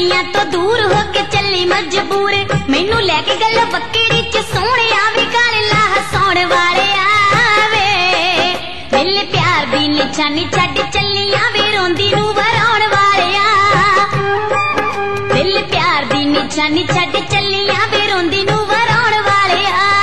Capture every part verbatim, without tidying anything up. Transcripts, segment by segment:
दुनिया तो दूर हो के चली मजबूर मैनू लैके गल बकरी च सोने वे गल ला हसाउण वाले आवे दिल प्यार दी निशानी छड्ड चलियां वे रोंदी नू वराउण वाले दिल प्यार दी निशानी छड्ड चलियां वे रोंदी नू वराउण वाले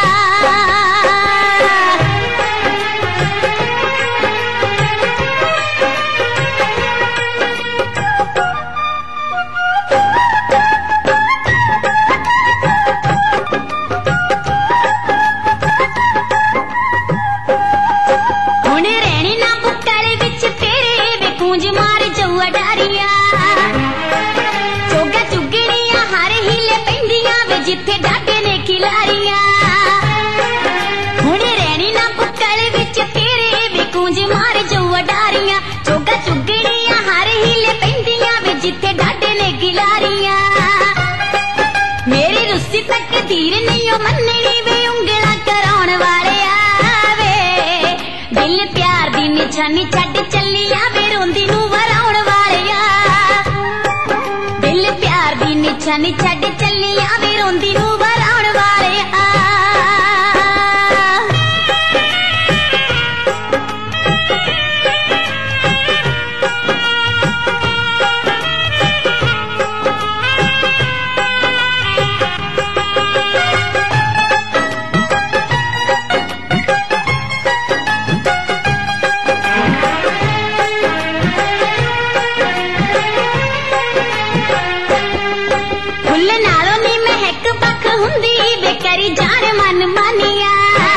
जिथे डाटे ने खिलारिया हुणे रहनी ना बुक्कल विच तेरे वे कूंज मार जो अडारिया चोगा चुगड़िया हर हिले पैंदियां वे जिथे डाटे ने खिलारिया मेरी रुस्सी तक धीर नहीं ओ मन्ननी वे उंगला कराउण वाले आवे दिल प्यार दी निशानी छड्ड चलियां वे रोंदी नू वराउण वाले दिल प्यार दी निशानी छड्ड चलियां वे रोंदी नू वराउण वाले फुल नालों नी महक पख हुंदी बेकरी जान मन मानिया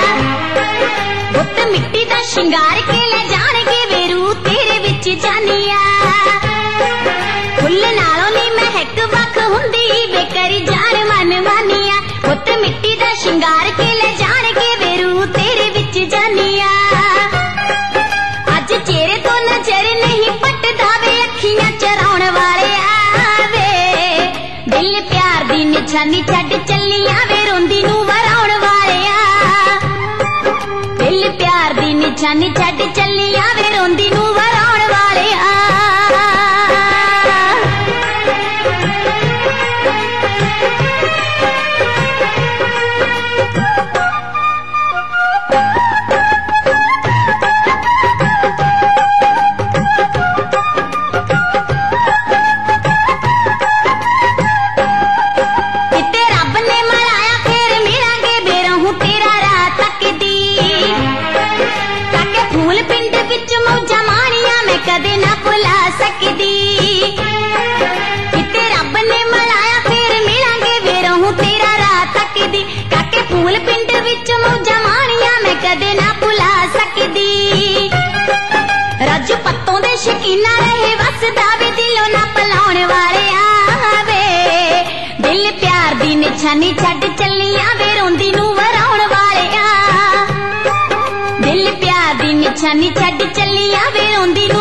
उत्त मिट्टी दा शिंगार के ले जाणगे वेरू तेरे विच जानिया फुल नालों नी महक पख हुंदी बेकरी जान मन मानिया उत्त मिट्टी दा शिंगार के ले जाणगे वेरू तेरे विच जानिया अज चेहरे तो नजर नहीं पटदा वे अखियां चराउण वाले आवे दिल प्यार दी निशानी छड्ड चलियां वे रोंदी नू वराउण वाले दिल प्यार दी निशानी छड्ड चलियां वे रोंदी नू वराउण वाले कदे ना भुला सकदी किते रब ने मलाया फिर मिलांगे वे रहूं तेरा राह तकदी काके फूल पिंड विच मौजा माणियां मैं कदे ना भुला सकदी रज पत्तों दे शकीना रहे वसदा वे दिलों ना भुलाउण वाले आवे दिल प्यार दी निशानी छड्ड चलियां वे रोंदी नू वराउण वाले दिल प्यार दी निशानी छड्ड चलियां वे रोंदी